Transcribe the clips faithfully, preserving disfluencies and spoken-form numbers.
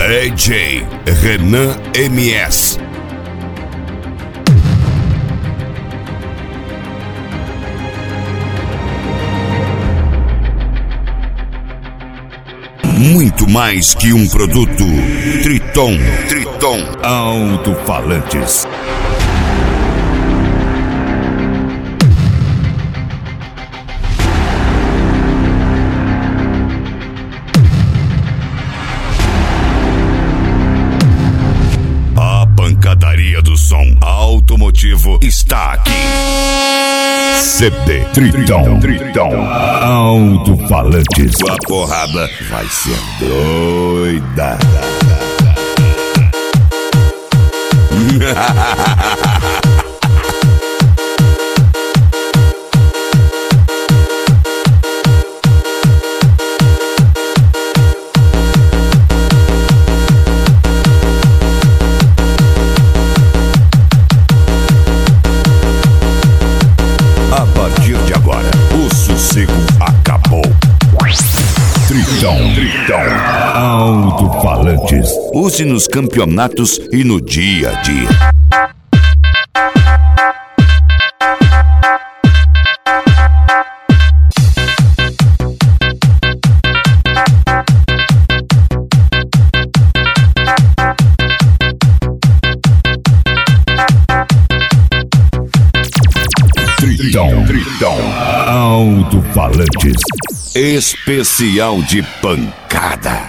D J Renan M S. Muito mais que um produto. Triton, Triton Alto-Falantes. A pancadaria do som automotivo está aqui. C D Triton, Triton Alto-Falantes. A porrada vai ser doida. A partir de agora, o sossego acabou. Triton, Triton Alto-Falantes. Use nos campeonatos e no dia a dia. Triton, Triton Alto-Falantes. Especial de pancada.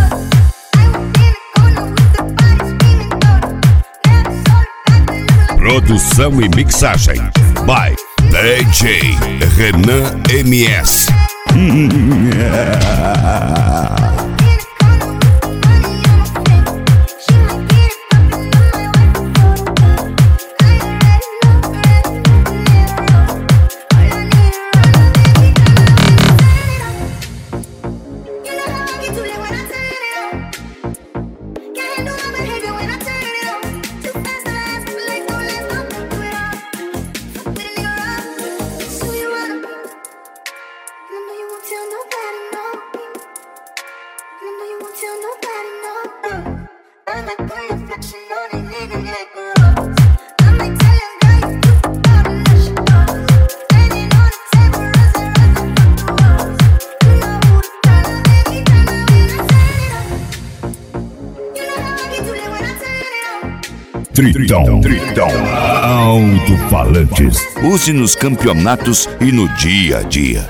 Produção e mixagem by D J Renan M S. Triton, Triton Alto-Falantes. Use nos campeonatos e no dia a dia.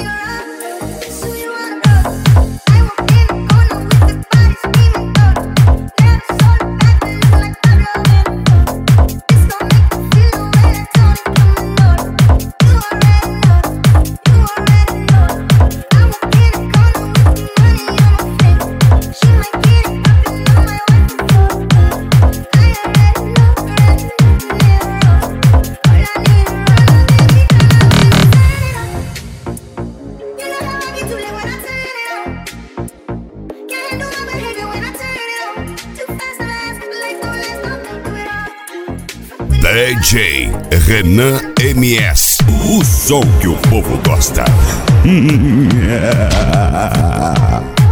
D J Renan M S. O som que o povo gosta.